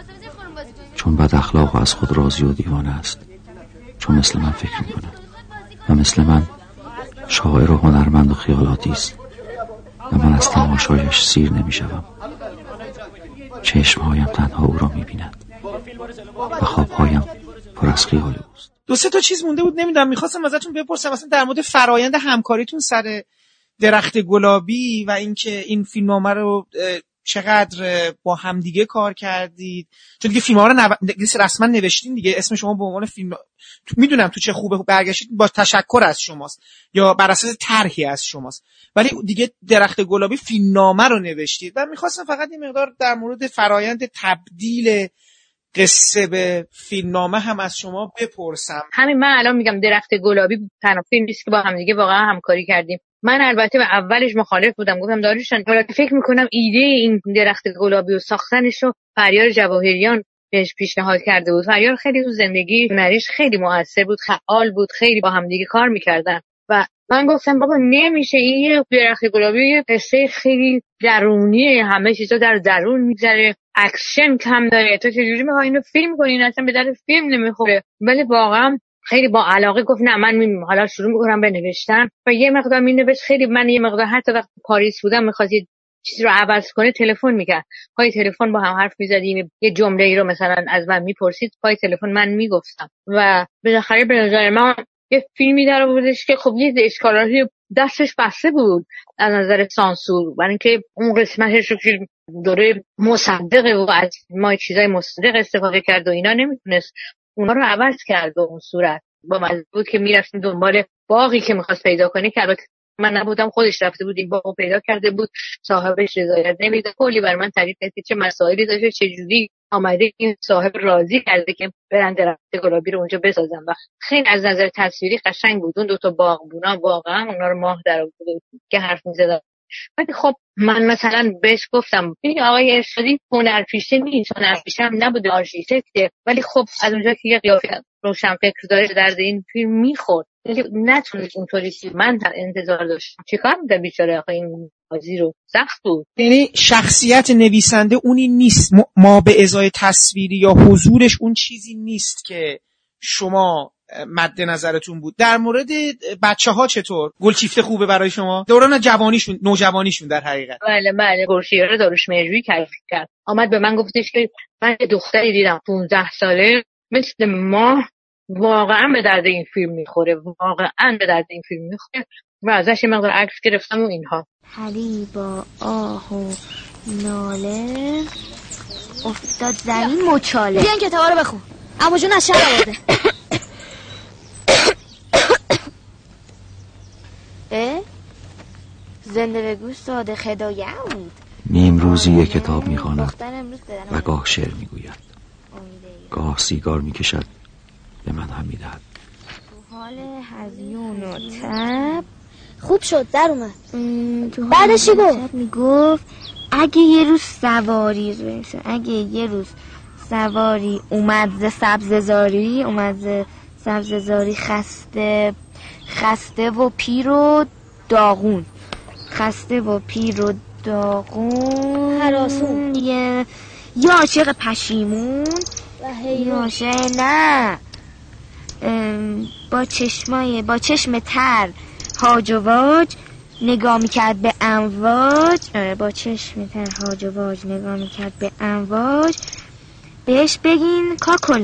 چون بد اخلاق و از خود راضی و دیوانه است، چون مثل من فکر می‌کند و مثل من شاعر و هنرمند و خیالاتی است و من از تماشایش سیر نمی‌شوم. چشمهایم تنها او را می‌بیند و خوابهایم پر از خیال اوست.
2-3 تا چیز مونده بود، نمیدونم، میخواستم ازتون بپرسم مثلا در مورد فرایند همکاریتون سر درخت گلابی و اینکه این فیلمنامه رو چقدر با همدیگه کار کردید، چون دیگه فیلم‌ها رو رسما نوشتین دیگه، اسم شما به عنوان فیلم میدونم تو چه خوبه برگشتید با تشکر از شماست یا بر اساس طرحی از شماست، ولی دیگه درخت گلابی فیلمنامه رو نوشتید و می‌خواستم فقط این مقدار در مورد فرایند تبدیل قصه به فیلمنامه هم از شما بپرسم.
همین من الان میگم درخت گلابی تنها فیلمی است که با هم دیگه واقعا همکاری کردیم من البته به اولش مخالف بودم، گفتم داریوشان فکر میکنم ایده این درخت گلابی و ساختنش رو فریار جواهریان بهش پیشنهاد کرده بود. فریار خیلی تو زندگی هنریش خیلی مؤثر بود، فعال بود، خیلی با هم دیگه کار میکردن و من گفتم بابا نمیشه، این یه درخت گلابی یه قصه خیلی درونیه، همه چیزا در درون میگذره، اکشن کم داره، تو چجوری میخوای اینو فیلم کنی؟ این اصلا به درد فیلم نمیخوره. ولی واقعا خیلی با علاقه گفت نه من حالا شروع میکنم به نوشتن و یه مقدار مینوشت. خیلی من یه مقدار حتی وقتی پاریس بودم میخواست یه چیزی رو عوض کنه تلفن میکرد، پای تلفن با هم حرف میزدیم، یه جمله‌ای رو مثلا از من میپرسید، پای تلفن من میگفتم و بالاخره به نظر من یه فیلمی در آوردش که خب یه اشکالاتی دستش بسته بود از نظر سانسور، برای اینکه اون قسمتش رو که دوره مصدقه و از ما چیزای مصدق استفاده کرد و اینا نمیتونست اونا رو عوض کرد به اون صورت. با من بود که میرفتیم دنبال باقی که میخواست پیدا کنه که البته من نبودم، خودش رفته بود این باغو پیدا کرده بود، صاحبش رضایت نمیده، کلی بر من تعریف کرد چه مسائلی داشته، چه جوری آمده این صاحب راضی کرده که برن درخت گلابی رو اونجا بسازن و خیلی از نظر تصویری قشنگ بود. اون دو تا باغبونا واقعا اونا رو ماه در آورده که حرف می‌زدن. ولی خب من مثلا بهش گفتم این آقای ارشادی هنرپیشه نیست، هنرپیشه هم نبوده، آرشیتکته، ولی خب از اونجا که یه قیافه روشن فکر داره درد این فیلم میخورد، نتونست اونطوری که من در انتظار داشتم. چیکار می‌کنه بیچاره آخه این بازی رو؟ سخت بود.
یعنی شخصیت نویسنده اونی نیست، ما به ازای تصویری یا حضورش اون چیزی نیست که شما مد نظرتون بود. در مورد بچه‌ها چطور؟ گلچیفته خوبه برای شما؟ دوران جوانیشون، نوجوانیشون در حقیقت.
بله گلشیره داروش مهرجویی کرد. آمد به من گفتش که من یه دختری دیدم 15 ساله مثل ما، واقعا به درد این فیلم میخوره، واقعا به درد این فیلم میخوره و ازش یه مقدار عکس گرفتم و اینها.
پری با آه و ناله افتاد زمین مچاله.
بیا این کتابا رو بخون. عمو جون از شهر آورده.
زنده بگو صادق هدایت.
نیم روزی یک کتاب میخواند و گاه شعر میگوید، گاه سیگار میکشد، به من هم میدهد.
تو حال هزیون و تب
خوب شد در اومد. بعدش چی گفت؟
میگفت اگه یه روز سواری اومد ز سبززاری خسته و پیر و داغون
هراسون
یه عاشق پشیمون یا عاشق نه با چشم تر هاج و واج نگاه میکرد به امواج بهش بگین کاکل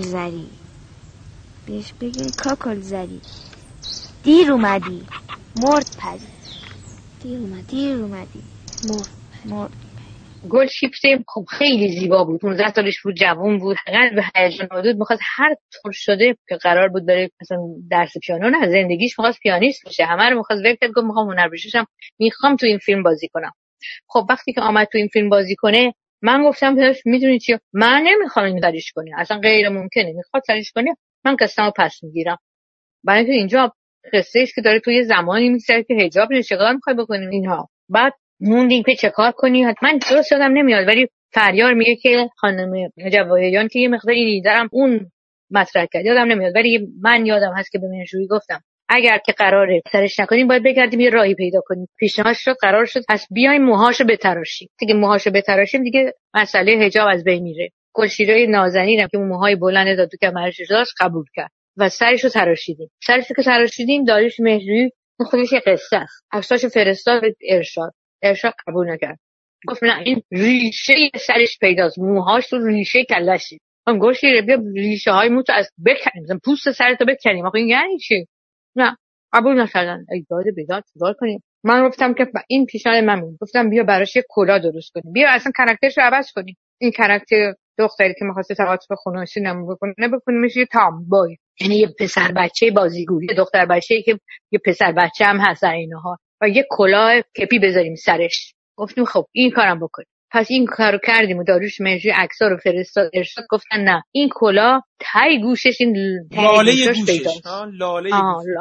زری دیر اومدی مرد پزی دیر اومدی مرد.
گلشیفته خب خیلی زیبا بود، 15 سالش بود، جوان بود، قلب هیجان آلود، می‌خواست هر طور شده که قرار بود بره مثلا درس پیانو، نه زندگیش می‌خواست پیانیست بشه، همه رو می‌خواست ول کنه، گفت می‌خوام هنرپیشه بشم، می‌خوام تو این فیلم بازی کنم. خب وقتی که آمد تو این فیلم بازی کنه من گفتم بهش میدونی چی، من نمی‌خوام اینو سرش کنی، اصلا غیر ممکنه، می‌خواد سرش کنی، من قسمو پس میگیرم. برای اینکه اینجا قصه‌ایش که داره توی زمانی می‌گذره که حجاب چیکار می‌خوای بکنیم اینها. بعد موندیم که چه کار کنی، حتما درست یادم نمیاد ولی فریار میگه که خانم جواهریان که یه مقداری دیدارم اون مطرح کرد، یادم نمیاد ولی من یادم هست که به مهرجویی گفتم اگر که قراره سرش نکنیم باید بگردیم یه راهی پیدا کنیم. پیشنهاد شد، قرار شد پس بیایم موهاشو بتراشیم. دیگه موهاشو بتراشیم دیگه مسئله حجاب از بین میره. گلشیره نازنینم که اون موهای بلند داد تو کمرش داشت قبول کرد و سرشو تراشیدیم. سرشو که تراشیدیم داریوش مهرجویی خودش یه قصه است، عکساشو فرستاد ارشاد قبول نکرد، گفت نه این ریشه سرش پیداست، موهاش تو ریشه کلشی. من گوشی بیا ریشه های موتو از بکنیم، مثلا پوست سرتو بکنیم، آخه این یعنی چی؟ نه قبول نکردن. ای داد بیداد چیکار کنیم؟ من گفتم که این پیشنهاد من بود، گفتم بیا براش یه کلا درست کنیم، بیا اصلا کاراکترش رو عوض کنیم. این کاراکتر دختری که می‌خواسته تعاطف خونواسی بکنه میشه یه تامبوی، یعنی یه پسر بچه بازیگویی، دختر بچه‌ای که یه پسر بچه هم هست اینها، و یه کلاه کپی بذاریم سرش. گفتیم خب این کارم بکنیم. پس این کارو کردیم و داریوش مهرجویی عکس‌ها رو فرستاد ارشاد، گفتن نه این کلاه تای گوشش، این
لاله گوشش، لاله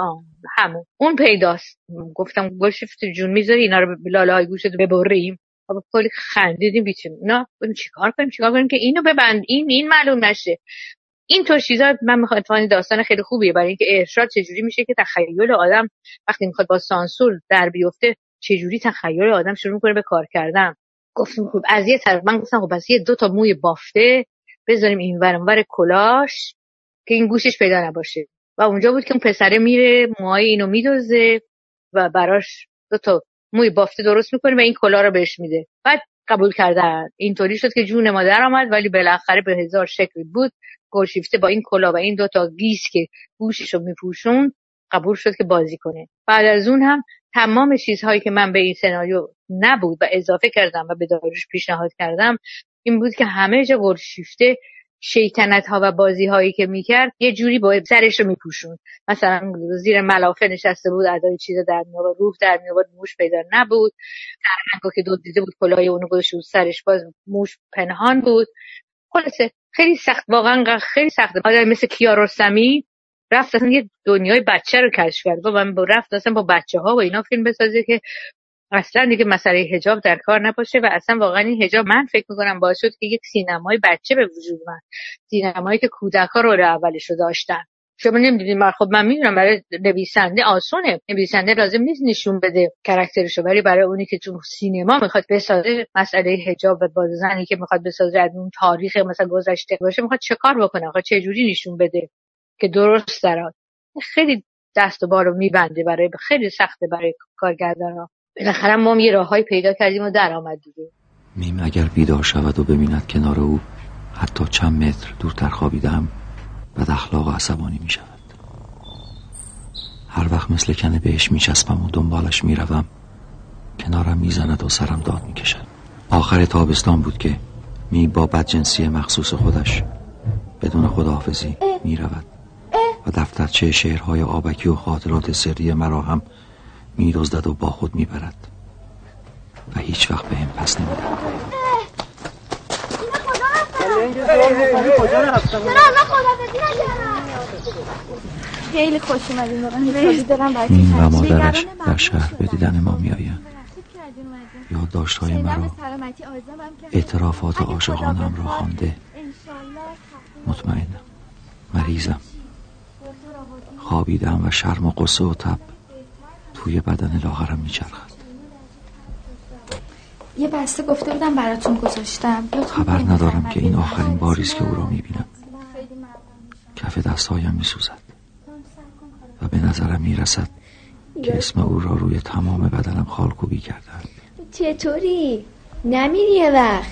همون اون پیداست. گفتم گلشیفته جون میذاری اینا رو لاله های گوشت رو ببریم؟ خب کلی خندیدیم بیچیم اینا چیکار کنیم که اینو ببند این معلوم نشه. این طور چیزا من میخوام اتفاقا داستان خیلی خوبیه برای اینکه ارشاد چجوری میشه که تخیل آدم وقتی میخواد با سانسور در بیفته چجوری تخیل آدم شروع کنه به کار کردن. گفتم خب از یه طرف من گفتم خب بس یه 2 تا موی بافته بذاریم این ور کلاش که این گوشش پیدا نباشه و اونجا بود که اون پسره میره موهای اینو میدوزه و براش 2 تا موی بافته درست میکنه و این کلا رو بهش میده. بعد قبول کردن. اینطوری شد که جون ما در آمد ولی بالاخره به 1000 شکل بود گلشیفته با این کلا و این 2 تا گیس که گوششو میپوشون قبول شد که بازی کنه. بعد از اون هم تمام چیزهایی که من به این سناریو نبود و اضافه کردم و به داریوش پیشنهاد کردم این بود که همه جا گلشیفته شیطنت ها و بازی هایی که میکرد یه جوری با سرش رو میپوشون. مثلا زیر ملافه نشسته بود ادای چیزا در میآورد، روح در میآورد، موش پیدا نبود، فرهنگو که دزدیده بود کلاه اونو گذاشته بود سرش باز موش پنهان بود. خلاصه خیلی سخت، واقعا خیلی سخته. آدم مثل کیارستمی رفت اصلا یه دنیای بچه رو کشف کرد و من رفت اصلا با بچه‌ها و اینا فیلم بسازه که اصلا دیگه مسئله حجاب در کار نباشه و اصلا واقعا این حجاب من فکر میکنم باعث شد که یک سینمای بچه به وجود اومد، سینمایی که کودک‌ها رول اولش رو داشتن. شما نمیدونید خب من میدونم برای نویسنده آسونه، نویسنده لازم نیست نشون بده کاراکترشو، ولی برای اونی که تو سینما میخواد بسازه مسئله حجاب و با زنی که میخواد بسازه از اون تاریخ مثلا گذشته باشه میخواد چه کار بکنه، میخواد چه جوری نشون بده که درست درات. خیلی دست و بالو میبنده، برای خیلی سخته برای کارگردانا. بالاخره ما یه راههای پیدا کردیم و در آمد دیگه.
میم اگر بیدار شود و ببیند کنار او حتی چند متر دورتر خوابیدم بد اخلاق و عصبانی می شود. هر وقت مثل کنه بهش می چسبم و دنبالش می روم کنارم می زند و سرم داد می کشد. آخر تابستان بود که می با بدجنسی مخصوص خودش بدون خداحافظی می رود و دفترچه شعرهای آبکی و خاطرات سری مرا هم می دزدد و با خود می برد و هیچ وقت به هم پس نمی دهد.
خیلی خوش اومدین واقعا.
میم و مادرش در شهر به دیدن ما می آیند. یادداشت‌های مرا، اعترافات عاشقانم را خوانده. مطمئنم مریضم، خوابیدم و شرم و غصه و تب توی بدن لاغرم میچرخد.
یه بسته گفته بودم براتون گذاشتم.
خبر ندارم که این آخرین باریست که او را میبینم. کف دستهایم میسوزد و به نظرم میرسد که اسم او را روی تمام بدنم خالکوبی کردن.
چطوری؟ نمیری یه وقت؟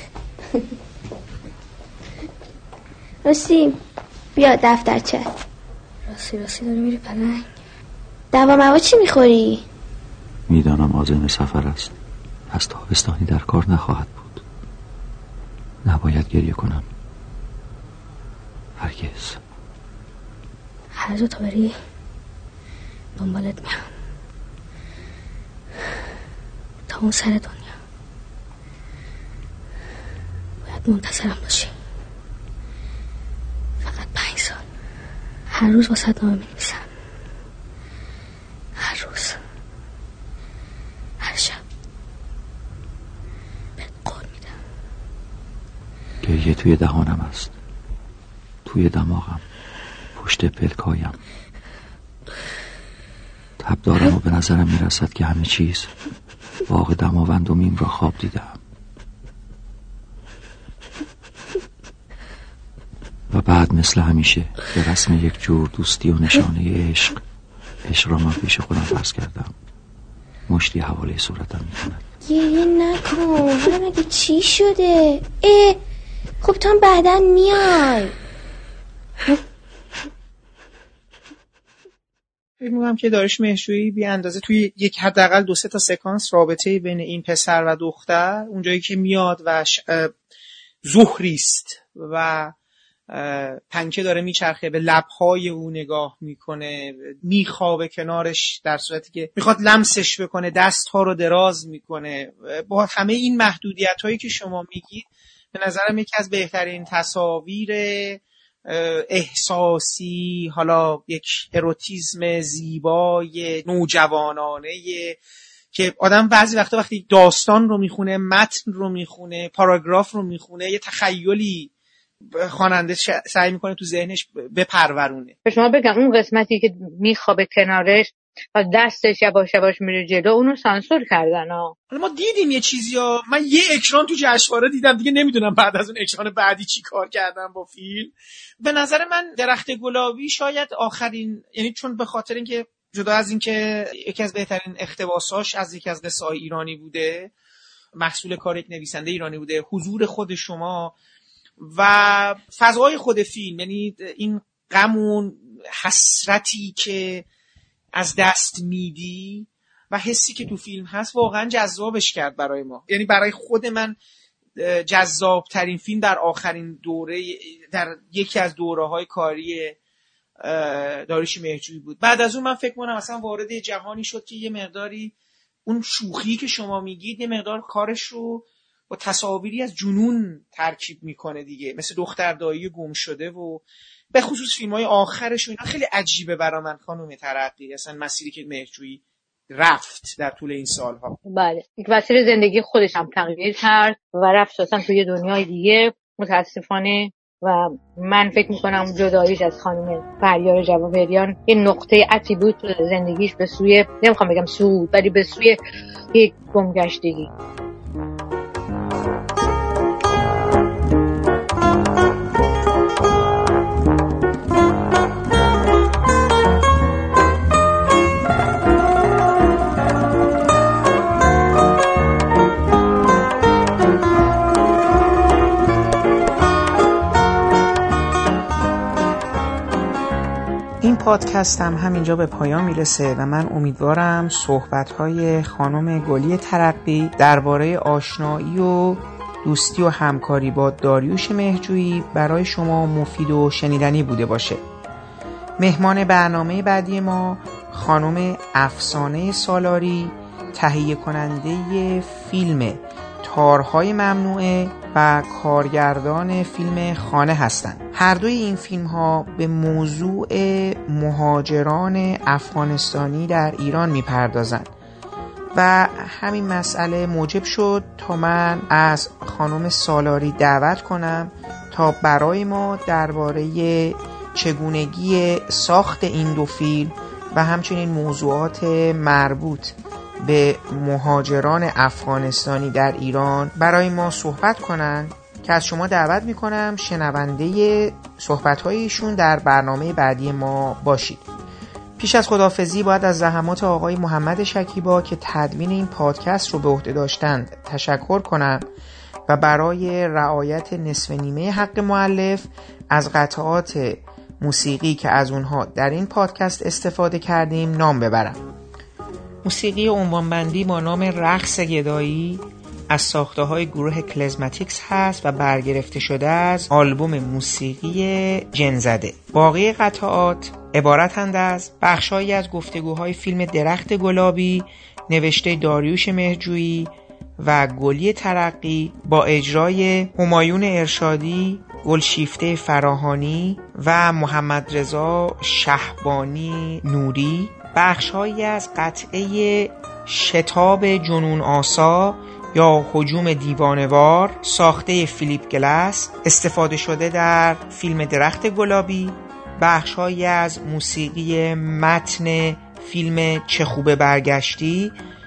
راستی بیا دفترچه. راستی داری میری پلنگ؟ دوا موا چی میخوری؟
میدانم عازم سفر است، پس تابستانی در کار نخواهد بود. نباید گریه کنم، هرگز.
هر جا تا بری دنبالت میام تا اون سر دنیا. باید منتظرم باشی. فقط 5 سال. هر روز واسه نامه می‌نویسم، هر روز، هر شب بهت قول میدم.
گریه توی دهانم است، توی دماغم، پشت پلکایم. تب دارم و به نظرم میرسد که همه چیز باغ دماوند و میم را خواب دیدم و بعد مثل همیشه به رسم یک جور دوستی و نشانه عشق را من پیش خودم فرض کردم. مشتی حواله صورتم میکند.
گریه نکن، حالا مگه چی شده؟ خب تو هم بعداً میای.
فکر می‌کنم که داریوش مهرجویی بی اندازه توی یک حداقل 2-3 تا سکانس رابطه بین این پسر و دختر، اونجایی که میاد و ظهریست و پنکه داره میچرخه، به لب‌های او نگاه میکنه، میخوابه کنارش در صورتی که میخواد لمسش بکنه، دست‌ها رو دراز میکنه. با همه این محدودیت‌هایی که شما میگید به نظرم یکی از بهترین تصاویر احساسی، حالا یک اروتیسم زیبای نوجوانانه که آدم بعضی وقتا وقتی داستان رو میخونه، متن رو میخونه، پاراگراف رو میخونه، یه تخیلی خواننده سعی میکنه تو ذهنش بپرورونه.
به شما بگم اون قسمتی که میخوابه کنارش و دستش یواش یواش میره جلو، اونو سانسور کردن ها.
ما دیدیم یه چیزیا، من یه اکران تو جشنواره دیدم دیگه، نمیدونم بعد از اون اکران بعدی چی کار کردم با فیلم. به نظر من درخت گلابی شاید آخرین، یعنی چون به خاطر اینکه جدا از اینکه یکی از بهترین اقتباساش از یکی از قصه‌های ایرانی بوده، محصول کار یک نویسنده ایرانی بوده، حضور خود شما و فضای خود فیلم، یعنی این غمون حسرتی که از دست میدی و حسی که تو فیلم هست واقعا جذابش کرد برای ما. یعنی برای خود من جذاب ترین فیلم در آخرین دوره، در یکی از دوره‌های کاری داریوش مهرجویی بود. بعد از اون من فکر کنم اصلا وارد جهانی شد که یه مقداری اون شوخی که شما میگید یه مقدار کارش رو با تصاویری از جنون ترکیب میکنه دیگه، مثل دختر دایی گم شده و به خصوص فیلم‌های آخرش. اینا خیلی عجیبه برای من خانم ترقی، اصلا مسیری که مهرجویی رفت در طول این سالها.
بله، یک مسیر زندگی خودش هم تغییر کرد و رفت اصلا توی دنیای دیگه متاسفانه. و من فکر میکنم جداییش از خانم فریار جواهریان این نقطه عطفی بود تو زندگیش به سوی، نمیخوام بگم صعود، ولی به سوی یک گمگشتگی.
پادکست هم همینجا به پایان میرسه و من امیدوارم صحبت‌های خانم گلی ترقی درباره آشنایی و دوستی و همکاری با داریوش مهرجویی برای شما مفید و شنیدنی بوده باشه. مهمان برنامه بعدی ما خانم افسانه سالاری، تهیه کننده فیلم تارهای ممنوعه و کارگردان فیلم خانه هستند. هر دوی این فیلم ها به موضوع مهاجران افغانستانی در ایران میپردازند و همین مسئله موجب شد تا من از خانم سالاری دعوت کنم تا برای ما درباره چگونگی ساخت این دو فیلم و همچنین موضوعات مربوط به مهاجران افغانستانی در ایران برای ما صحبت کنند که از شما دعوت میکنم شنونده صحبت‌های ایشون در برنامه بعدی ما باشید. پیش از خداحافظی باید از زحمات آقای محمد شکیبا که تدوین این پادکست رو به عهده داشتند تشکر کنم و برای رعایت نصف نیمه حق مؤلف از قطعات موسیقی که از اونها در این پادکست استفاده کردیم نام ببرم. موسیقی عنوانبندی با نام رقص گدایی از ساخته‌های گروه کلزماتیکس هست و برگرفته شده از آلبوم موسیقی جن‌زده. باقی قطعات عبارتند از بخش‌هایی از گفتگوهای فیلم درخت گلابی نوشته داریوش مهرجویی و گلی ترقی با اجرای همایون ارشادی، گلشیفته فراهانی و محمد رضا شهبانی نوری. بخش‌هایی از قطعه شتاب جنون آسا یا هجوم دیوانوار ساخته فیلیپ گلاس استفاده شده در فیلم درخت گلابی. بخش‌هایی از موسیقی متن فیلم چه خوبه برگشتی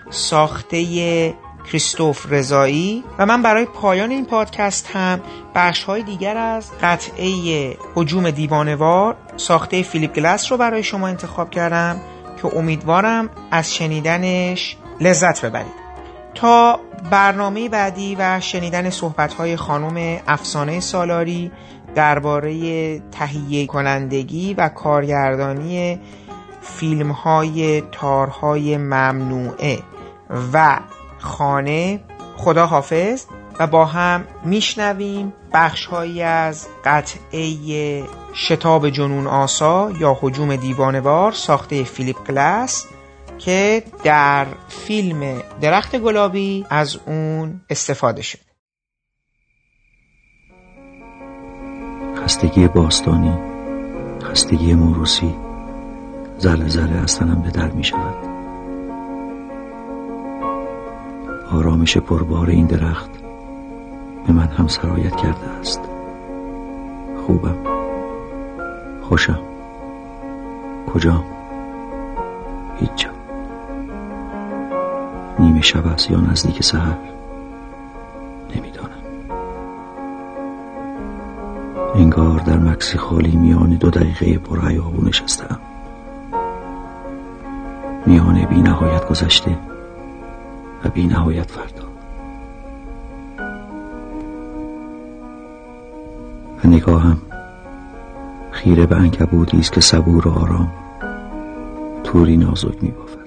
ساخته کریستوف رضایی. و من برای پایان این پادکست هم بخش‌های دیگر از قطعه هجوم دیوانوار ساخته فیلیپ گلاس رو برای شما انتخاب کردم که امیدوارم از شنیدنش لذت ببرید. تا برنامه بعدی و شنیدن صحبت‌های خانم افسانه سالاری درباره تهیه کنندگی و کارگردانی فیلم‌های تارهای ممنوعه و خانه، خدا حافظ و با هم میشنویم بخش‌هایی از قطعه شتاب جنون آسا یا هجوم دیوانوار ساخته فیلیپ گلاس که در فیلم درخت گلابی از اون استفاده شد.
خستگی باستانی، خستگی موروثی ذره ذره از تنم به در می شود. آرامش پربار این درخت به من هم سرایت کرده است. خوبم، خوشم. کجام؟ هیچ جا. نیمه شب است یا نزدیک سحر، نمیدانم. انگار در مکسی خالی میان 2 دقیقه پر هیاهو نشستم، میان بی نهایت گذشته و بی نهایت فردا. و نگاهم خیره به عنکبوتی است که صبور و آرام توری نازک می‌بافد.